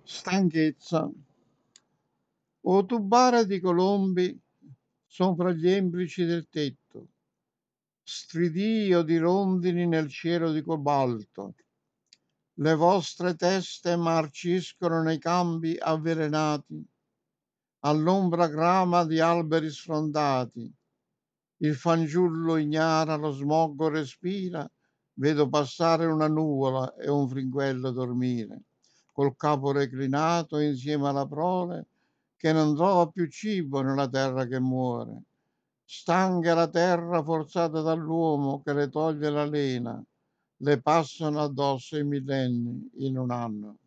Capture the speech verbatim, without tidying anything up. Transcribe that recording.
Stanchezza. O tubare di colombi sopra gli embrici del tetto, stridìo di rondini nel cielo di cobalto. Le vostre teste marciscono nei campi avvelenati, all'ombra grama di alberi sfrondati. Il fanciullo ignara, lo smog respira, vedo passare una nuvola e un fringuello dormire, col capo reclinato insieme alla prole, che non trova più cibo nella terra che muore. Stanca la terra forzata dall'uomo che le toglie la lena, le passano addosso i millenni in un anno.